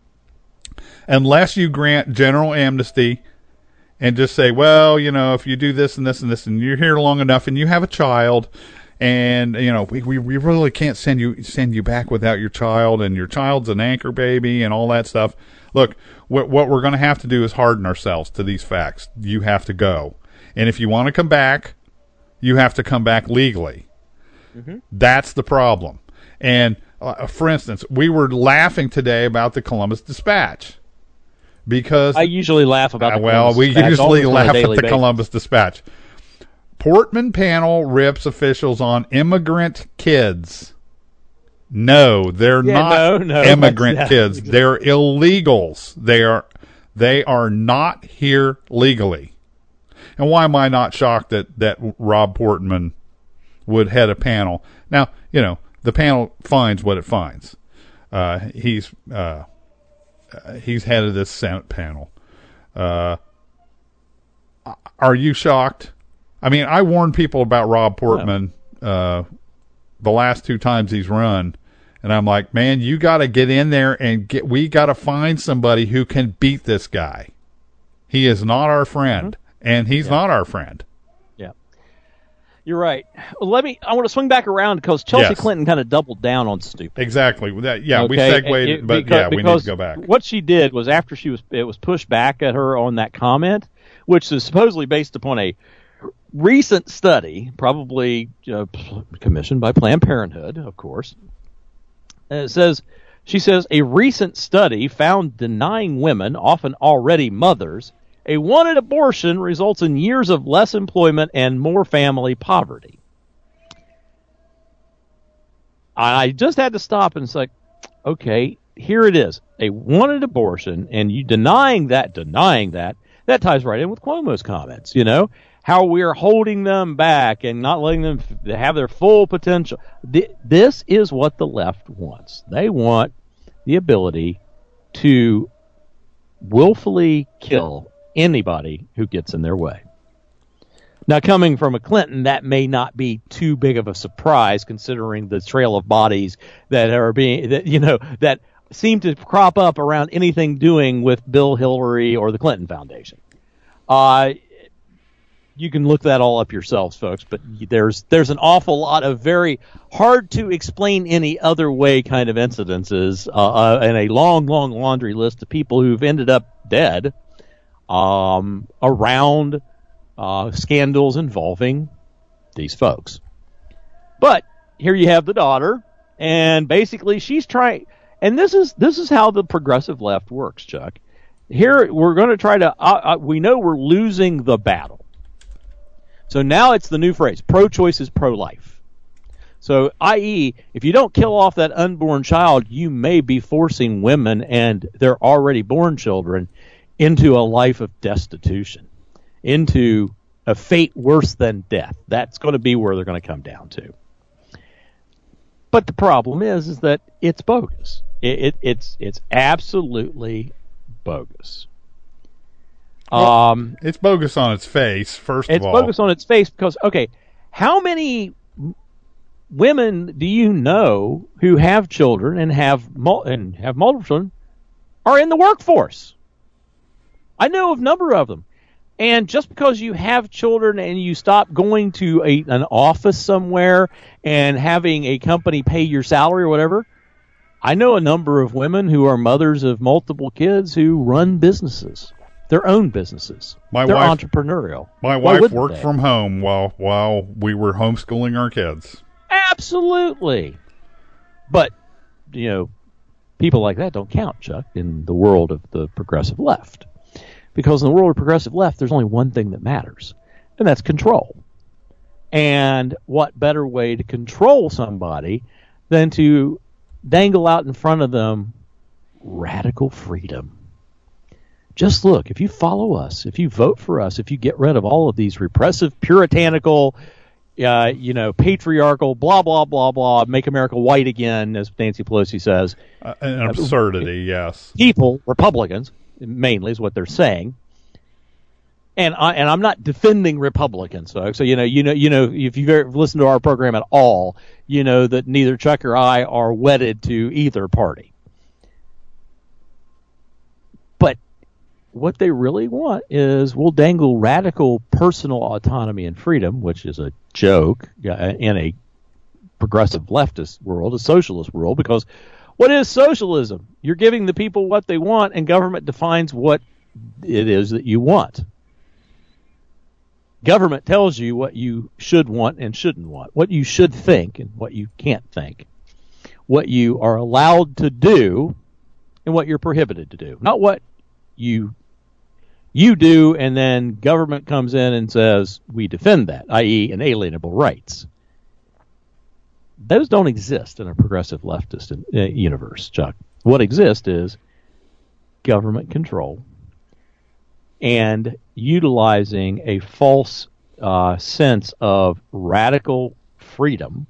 Unless you grant general amnesty and just say, well, you know, if you do this and this and this, and you're here long enough, and you have a child, and you know, we we, we really can't send you send you back without your child, and your child's an anchor baby, and all that stuff. Look, what what we're going to have to do is harden ourselves to these facts. You have to go, and if you want to come back, you have to come back legally. Mm-hmm. That's the problem. And uh, for instance, we were laughing today about the Columbus Dispatch. Because I usually laugh about the well, Columbus we Dispatch, usually laugh at the basis. Columbus Dispatch. Portman panel rips officials on immigrant kids. No, they're yeah, not no, no, immigrant yeah, kids. exactly. They're illegals. They are they are not here legally. And why am I not shocked that that Rob Portman would head a panel? Now, you know, the panel finds what it finds. Uh, he's uh, Uh, he's head of this Senate panel. Uh, are you shocked? I mean, I warned people about Rob Portman uh, the last two times he's run, and I'm like, man, you got to get in there and get. We got to find somebody who can beat this guy. He is not our friend, mm-hmm. and he's yeah. not our friend. You're right. Well, let me. I want to swing back around because Chelsea yes. Clinton kind of doubled down on stupid. Exactly. That, yeah, okay? we segued, it, but because, yeah, we need to go back. What she did was after she was, it was pushed back at her on that comment, which is supposedly based upon a recent study, probably uh, commissioned by Planned Parenthood, of course, and it says, she says, a recent study found denying women, often already mothers, a wanted abortion results in years of less employment and more family poverty. I just had to stop and say, okay, here it is. A wanted abortion, and you denying that, denying that, that ties right in with Cuomo's comments, you know, how we're holding them back and not letting them have their full potential. This is what the left wants. They want the ability to willfully kill anybody who gets in their way. Now, coming from a Clinton, that may not be too big of a surprise, considering the trail of bodies that are being, that you know, that seem to crop up around anything doing with Bill, Hillary, or the Clinton Foundation. Uh, you can look that all up yourselves, folks. But there's there's an awful lot of very hard to explain any other way kind of incidences, uh, uh, and a long, long laundry list of people who've ended up dead um, around. Uh, scandals involving these folks. But here you have the daughter, and basically she's trying, and this is this is how the progressive left works, Chuck. Here we're going to try to, uh, uh, we know we're losing the battle. So now it's the new phrase, pro-choice is pro-life. So, that is, if you don't kill off that unborn child, you may be forcing women and their already born children into a life of destitution, into a fate worse than death. That's going to be where they're going to come down to. But the problem is, is that it's bogus. It, it, it's it's absolutely bogus. Well, um, it's bogus on its face, first of it's all. It's bogus on its face because, okay, how many women do you know who have children and have mul- and have multiple children are in the workforce? I know of a number of them. And just because you have children and you stop going to a, an office somewhere and having a company pay your salary or whatever, I know a number of women who are mothers of multiple kids who run businesses, their own businesses. My They're wife, entrepreneurial. My Why wife worked they? from home while while we were homeschooling our kids. Absolutely. But, you know, people like that don't count, Chuck, in the world of the progressive left. Because in the world of progressive left, there's only one thing that matters, and that's control. And what better way to control somebody than to dangle out in front of them radical freedom? Just look, if you follow us, if you vote for us, if you get rid of all of these repressive, puritanical, uh, you know, patriarchal, blah, blah, blah, blah, make America white again, as Nancy Pelosi says. Uh, an absurdity, yes. People, Republicans, mainly is what they're saying, and I and I'm not defending Republicans, folks. So you know, you know, you know, if you've ever listened to our program at all, you know that neither Chuck or I are wedded to either party. But what they really want is we'll dangle radical personal autonomy and freedom, which is a joke in a progressive leftist world, a socialist world, because. What is socialism? You're giving the people what they want, and government defines what it is that you want. Government tells you what you should want and shouldn't want, what you should think and what you can't think, what you are allowed to do and what you're prohibited to do. Not what you you do, and then government comes in and says, we defend that, that is inalienable rights. Those don't exist in a progressive leftist universe, Chuck. What exists is government control and utilizing a false uh, sense of radical freedom,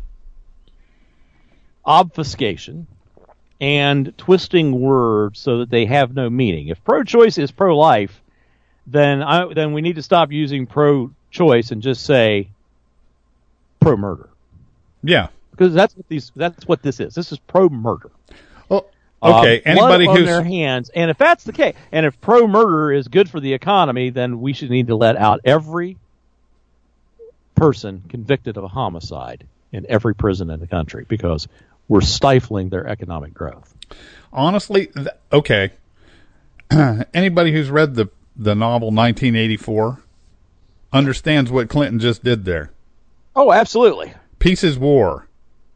obfuscation, and twisting words so that they have no meaning. If pro-choice is pro-life, then I, then we need to stop using pro-choice and just say pro-murder. Yeah, because that's what these that's what this is. This is pro-murder. Well, okay. Uh, Anybody blood who's on their hands, and if that's the case, and if pro-murder is good for the economy, then we should need to let out every person convicted of a homicide in every prison in the country because we're stifling their economic growth. Honestly, th- okay. Anybody who's read the the novel nineteen eighty-four, understands what Clinton just did there. Oh, absolutely. Peace is war.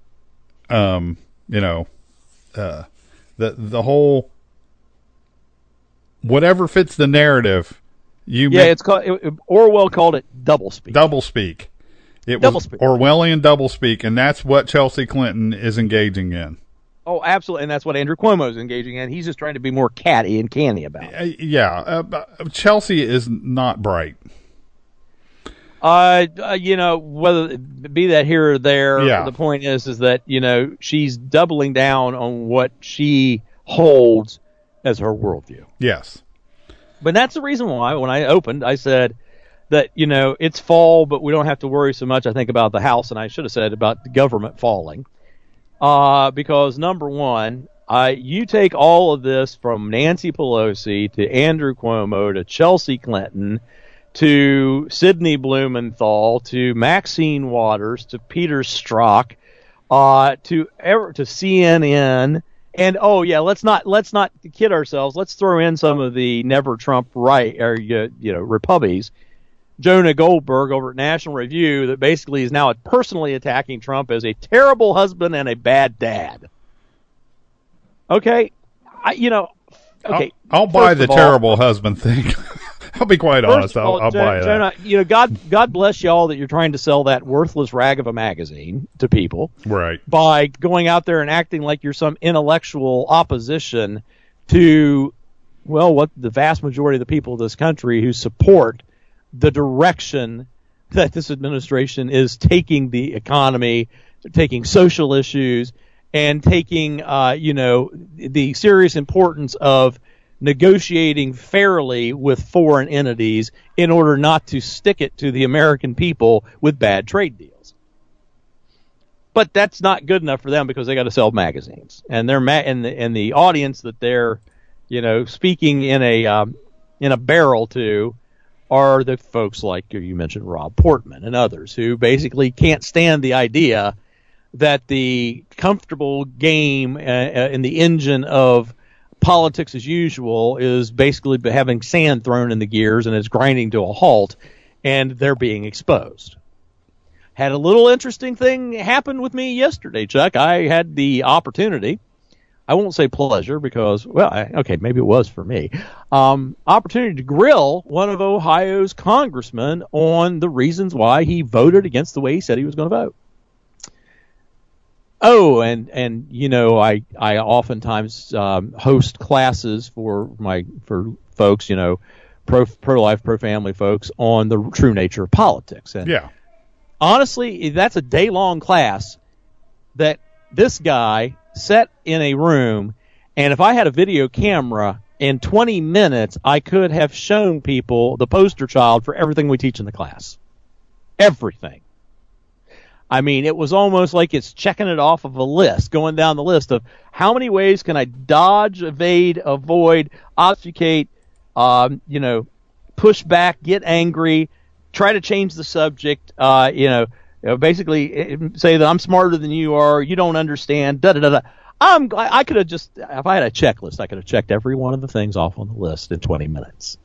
Um, you know, uh, the the whole whatever fits the narrative. You yeah, make, it's called it, Orwell called it doublespeak. Doublespeak. It double was speak. Orwellian doublespeak, and that's what Chelsea Clinton is engaging in. Oh, absolutely, and that's what Andrew Cuomo is engaging in. He's just trying to be more catty and canny about it. Uh, yeah, uh, Chelsea is not bright. Uh, uh, you know, whether be that here or there, yeah. the point is, is that, you know, she's doubling down on what she holds as her worldview. Yes. But that's the reason why, when I opened, I said that, you know, it's fall, but we don't have to worry so much, I think, about the House, and I should have said about the government falling. Uh, because, number one, I, you take all of this from Nancy Pelosi to Andrew Cuomo to Chelsea Clinton to Sidney Blumenthal, to Maxine Waters, to Peter Strzok, uh, to ever, to C N N, and oh yeah, let's not let's not kid ourselves. Let's throw in some of the never Trump right or you know Repubbies. Jonah Goldberg over at National Review that basically is now personally attacking Trump as a terrible husband and a bad dad. Okay, I you know okay. I'll, I'll buy the all, terrible husband thing. I'll be quite honest. I'll, all, I'll buy Jonah, that. You know, God, God bless y'all that you're trying to sell that worthless rag of a magazine to people, right? By going out there and acting like you're some intellectual opposition to, well, what the vast majority of the people of this country who support the direction that this administration is taking the economy, taking social issues, and taking, uh, you know, the serious importance of negotiating fairly with foreign entities in order not to stick it to the American people with bad trade deals. But that's not good enough for them because they got to sell magazines, and they're ma- and the and the audience that they're, you know, speaking in a um, in a barrel to are the folks like you mentioned, Rob Portman and others, who basically can't stand the idea that the comfortable game uh, in the engine of politics as usual is basically having sand thrown in the gears and it's grinding to a halt, and they're being exposed. Had a little interesting thing happen with me yesterday, Chuck. I had the opportunity, I won't say pleasure because, well, I, okay, maybe it was for me, um, opportunity to grill one of Ohio's congressmen on the reasons why he voted against the way he said he was going to vote. Oh, and, and you know, I I oftentimes um, host classes for my for folks, you know, pro pro life, pro family folks on the true nature of politics. And yeah, honestly, that's a day long class that this guy sat in a room, and if I had a video camera, in twenty minutes I could have shown people the poster child for everything we teach in the class. Everything. I mean, it was almost like it's checking it off of a list, going down the list of how many ways can I dodge, evade, avoid, obfuscate, um, you know, push back, get angry, try to change the subject, uh, you know, you know, basically say that I'm smarter than you are, you don't understand, da da da da. I'm, I could have just, if I had a checklist, I could have checked every one of the things off on the list in twenty minutes.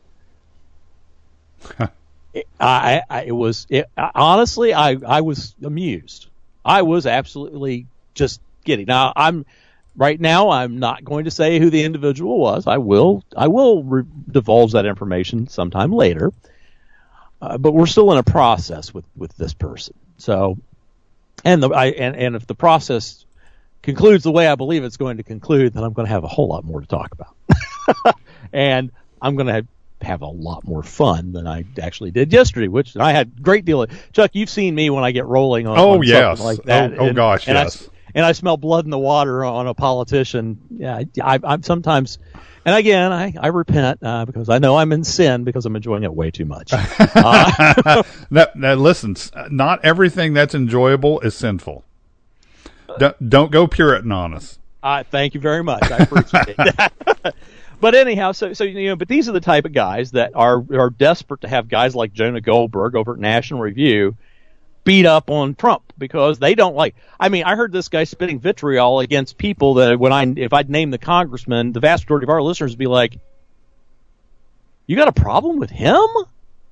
It, I, I, it was it, honestly, I, I was amused. I was absolutely just kidding. Now, I'm right now. I'm not going to say who the individual was. I will. I will re- divulge that information sometime later. Uh, but we're still in a process with, with this person. So, and the I and, and if the process concludes the way I believe it's going to conclude, then I'm going to have a whole lot more to talk about, and I'm going to have. have a lot more fun than I actually did yesterday, which I had a great deal of. Chuck, you've seen me when I get rolling on, oh, on yes. something like that. Oh, oh and, gosh, and yes. I, and I smell blood in the water on a politician. Yeah, I, I'm sometimes, and again, I, I repent uh, because I know I'm in sin because I'm enjoying it way too much. Uh, now, now, listen, not everything that's enjoyable is sinful. Don't, don't go Puritan on us. Uh, thank you very much. I appreciate that. But anyhow, so so you know, but these are the type of guys that are are desperate to have guys like Jonah Goldberg over at National Review beat up on Trump because they don't like. I mean, I heard this guy spitting vitriol against people that when I if I'd name the congressman, the vast majority of our listeners would be like, "You got a problem with him?"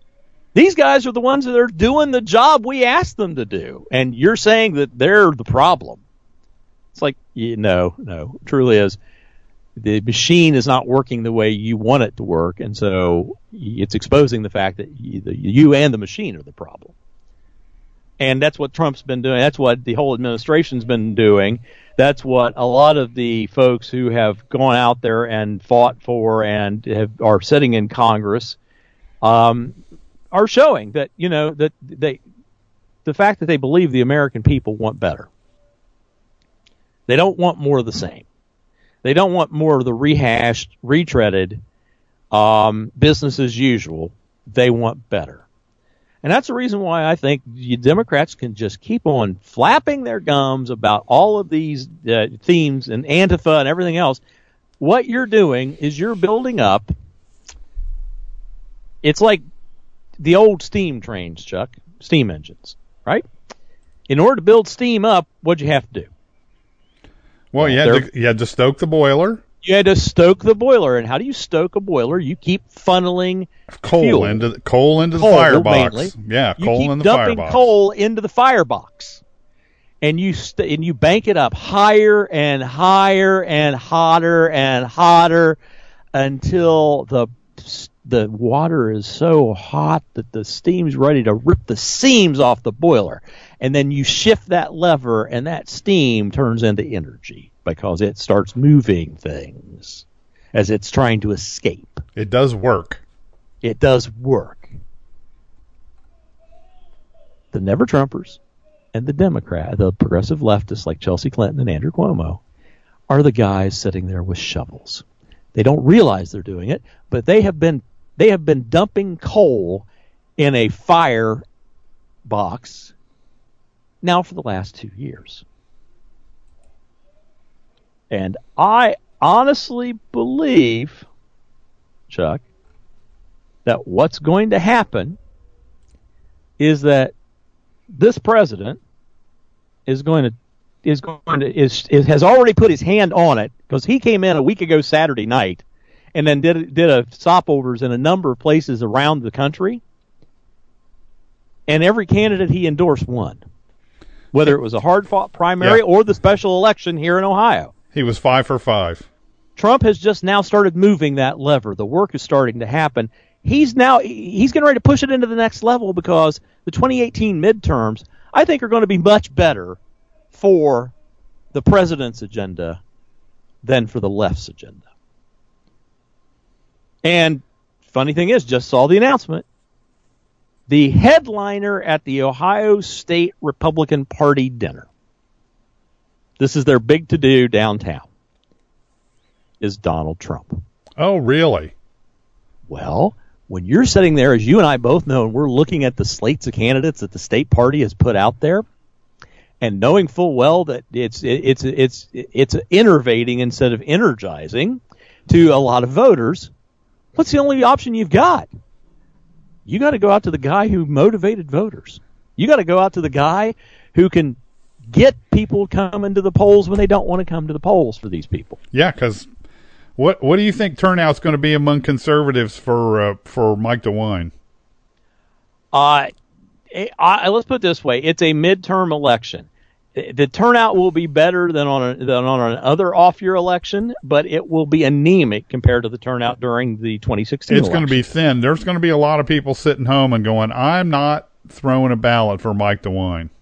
These guys are the ones that are doing the job we asked them to do. And you're saying that they're the problem. It's like, you, no, no, it truly is. The machine is not working the way you want it to work. And so it's exposing the fact that you, the, you and the machine are the problem. And that's what Trump's been doing. That's what the whole administration's been doing. That's what a lot of the folks who have gone out there and fought for and have, are sitting in Congress um, are showing that, you know, that they, the fact that they believe the American people want better. They don't want more of the same. They don't want more of the rehashed, retreaded um, business as usual. They want better. And that's the reason why I think you Democrats can just keep on flapping their gums about all of these uh, themes and Antifa and everything else. What you're doing is you're building up. It's like the old steam trains, Chuck, steam engines, right? In order to build steam up, what'd you have to do? Well, you had, to, you had to stoke the boiler. You had to stoke the boiler. And how do you stoke a boiler? You keep funneling coal fuel. into the, coal into the coal, firebox. Mainly. Yeah, you coal keep in the dumping firebox. coal into the firebox. And you st- and you bank it up higher and higher and hotter and hotter until the the water is so hot that the steam's ready to rip the seams off the boiler. And then you shift that lever and that steam turns into energy because it starts moving things as it's trying to escape. It does work. It does work. The Never-Trumpers and the Democrat, the progressive leftists like Chelsea Clinton and Andrew Cuomo, are the guys sitting there with shovels. They don't realize they're doing it, but they have been they have been dumping coal in a fire box now for the last two years. And I honestly believe, Chuck, that what's going to happen is that this president is going to is going to is, is has already put his hand on it because he came in a week ago Saturday night and then did did a stopovers in a number of places around the country, and every candidate he endorsed won, whether it was a hard fought primary yeah. or the special election here in Ohio. He was five for five. Trump has just now started moving that lever. The work is starting to happen. He's now he's getting ready to push it into the next level because the twenty eighteen midterms, I think, are going to be much better for the president's agenda than for the left's agenda. And funny thing is, just saw the announcement. The headliner at the Ohio State Republican Party dinner, this is their big to-do downtown, is Donald Trump. Oh, really? Well, when you're sitting there, as you and I both know, and we're looking at the slates of candidates that the state party has put out there, and knowing full well that it's it's it's it's innervating instead of energizing to a lot of voters, what's the only option you've got? You got to go out to the guy who motivated voters. You got to go out to the guy who can get people coming to the polls when they don't want to come to the polls for these people. Yeah, because what what do you think turnout's going to be among conservatives for uh, for Mike DeWine? Uh, I, let's put it this way: it's a midterm election. The turnout will be better than on a, than on another off-year election, but it will be anemic compared to the turnout during the twenty sixteen It's election. going to be thin. There's going to be a lot of people sitting home and going, "I'm not throwing a ballot for Mike DeWine."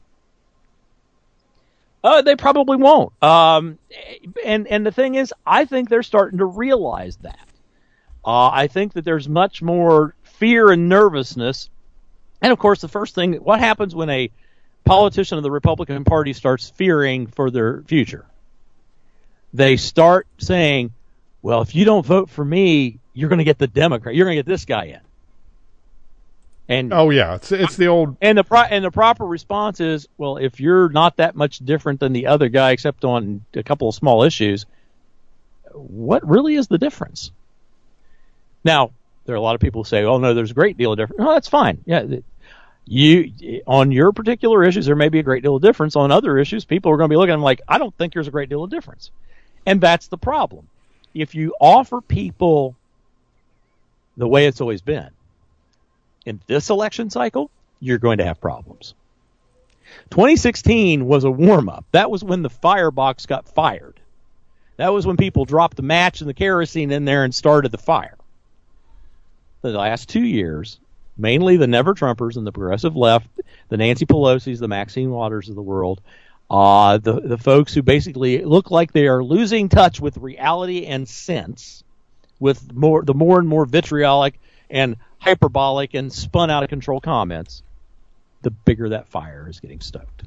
Uh, they probably won't. Um, and and the thing is, I think they're starting to realize that. Uh, I think that there's much more fear and nervousness. And, of course, the first thing, what happens when a politician of the Republican Party starts fearing for their future? They start saying, well, if you don't vote for me, you're going to get the Democrat. You're going to get this guy in. And oh yeah, it's it's the old and the pro, and the proper response is, well, if you're not that much different than the other guy except on a couple of small issues, what really is the difference? Now, there are a lot of people who say, oh no, there's a great deal of difference. No, that's fine. Yeah, you on your particular issues there may be a great deal of difference. On other issues, people are going to be looking at them like, I don't think there's a great deal of difference. And that's the problem. If you offer people the way it's always been, in this election cycle, you're going to have problems. twenty sixteen was a warm-up. That was when the firebox got fired. That was when people dropped the match and the kerosene in there and started the fire. The last two years, mainly the never-Trumpers and the progressive left, the Nancy Pelosi's, the Maxine Waters of the world, uh, the, the folks who basically look like they are losing touch with reality and sense, with more the more and more vitriolic and hyperbolic and spun out of control comments, the bigger that fire is getting stoked.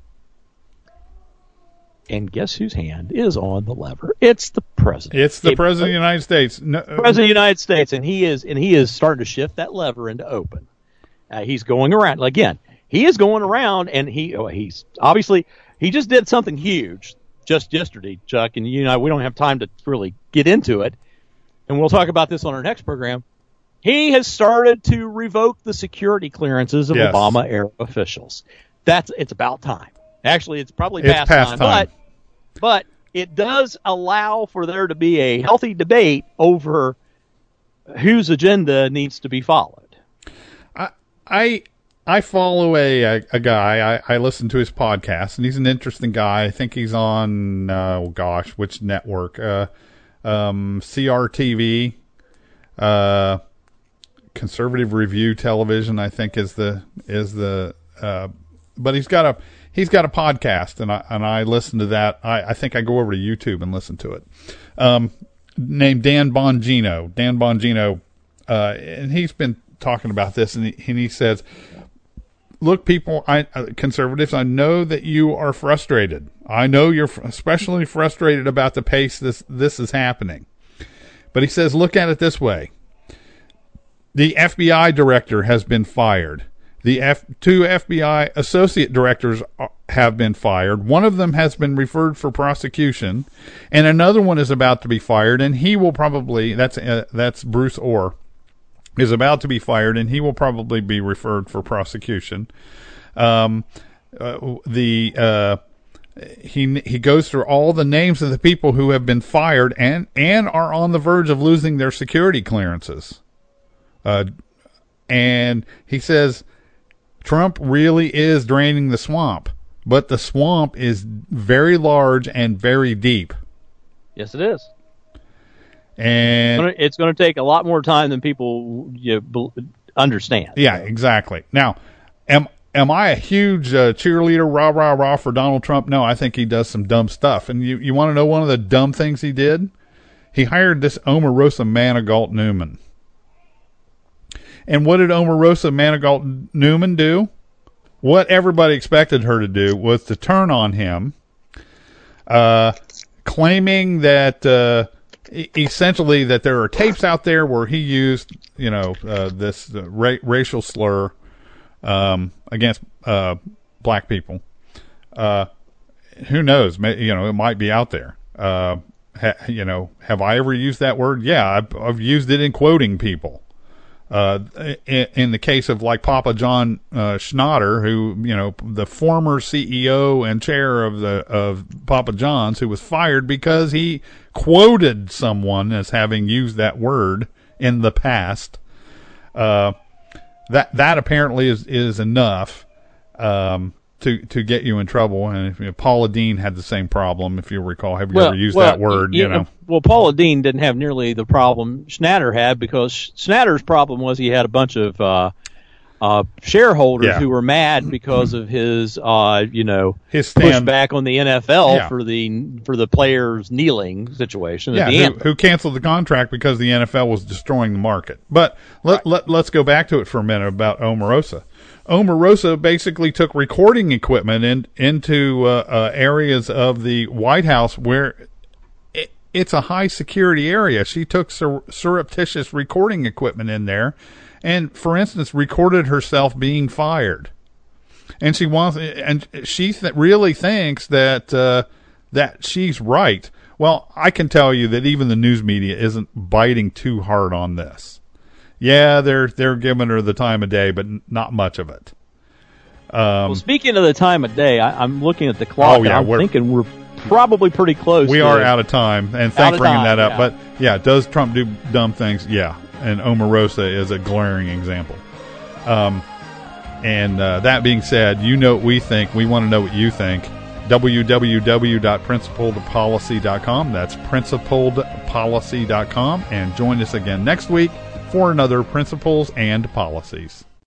And guess whose hand is on the lever? It's the president. It's the it, president of the United States. No, president of the United States, and he is and he is starting to shift that lever into open. Uh, he's going around again. He is going around, and he oh, he's obviously he just did something huge just yesterday, Chuck. And you know we don't have time to really get into it, and we'll talk about this on our next program. He has started to revoke the security clearances of yes. Obama-era officials. That's it's about time. Actually, it's probably it's past, past time, time, but but it does allow for there to be a healthy debate over whose agenda needs to be followed. I I, I follow a, a, a guy. I, I listen to his podcast, and he's an interesting guy. I think he's on uh, oh gosh, which network? Uh, um, C R T V. Uh, Conservative Review Television, I think, is the is the. Uh, but he's got a he's got a podcast, and I and I listen to that. I, I think I go over to YouTube and listen to it. Um, named Dan Bongino. Dan Bongino, uh, and he's been talking about this, and he, and he says, "Look, people, I uh, conservatives, I know that you are frustrated. I know you're especially frustrated about the pace this this is happening." But he says, "Look at it this way. The F B I director has been fired. The F, two F B I associate directors have been fired. One of them has been referred for prosecution, and another one is about to be fired, and he will probably, that's uh, that's Bruce Orr, is about to be fired, and he will probably be referred for prosecution. Um, uh, the uh, he he goes through all the names of the people who have been fired and, and are on the verge of losing their security clearances. Uh, and he says Trump really is draining the swamp, but the swamp is very large and very deep. Yes, it is. And it's going to take a lot more time than people you know, understand. Yeah, exactly. Now, am am I a huge uh, cheerleader, rah, rah, rah for Donald Trump? No, I think he does some dumb stuff. And you, you want to know one of the dumb things he did? He hired this Omarosa Manigault Newman. And what did Omarosa Manigault Newman do? What everybody expected her to do was to turn on him, uh, claiming that uh, e- essentially that there are tapes out there where he used, you know, uh, this uh, ra- racial slur um, against uh, black people. Uh, who knows? May, you know, it might be out there. Uh, ha- you know, have I ever used that word? Yeah, I've, I've used it in quoting people. Uh, in, in the case of like Papa John uh, Schnatter, who, you know, the former C E O and chair of the of Papa John's, who was fired because he quoted someone as having used that word in the past. Uh, that that apparently is is enough um, to to get you in trouble. And if, you know, Paula Deen had the same problem, if you recall. Have you well, ever used well, that word? You, you know. Well, Paula Deen didn't have nearly the problem Schnatter had, because Schnatter's problem was he had a bunch of uh, uh, shareholders yeah. who were mad because of his, uh, you know, his stand, pushback on the N F L yeah. for the for the players kneeling situation. Yeah, at the who, end. who canceled the contract because the N F L was destroying the market. But let, right. let, let's go back to it for a minute about Omarosa. Omarosa basically took recording equipment in, into uh, uh, areas of the White House where it, it's a high security area. She took sur- surreptitious recording equipment in there, and, for instance, recorded herself being fired. And she wants, and she th- really thinks that uh, that she's right. Well, I can tell you that even the news media isn't biting too hard on this. Yeah, they're they're giving her the time of day, but not much of it. Um, well, speaking of the time of day, I, I'm looking at the clock, oh, yeah, and I'm we're, thinking we're probably pretty close. We to, are out of time, and thanks for bringing time, that up. Yeah. But, yeah, does Trump do dumb things? Yeah, and Omarosa is a glaring example. Um, and uh, that being said, you know what we think. We want to know what you think. w w w dot principled policy dot com. That's principled policy dot com. And join us again next week for another Principles and Policies.